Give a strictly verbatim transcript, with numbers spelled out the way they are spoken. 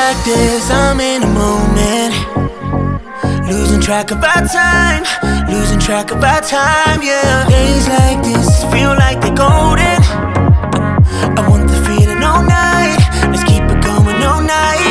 like this, I'm in the moment. Losing track of our time, losing track of our time, yeah. Days like this feel like they're golden. I want the feeling all night, let's keep it going all night.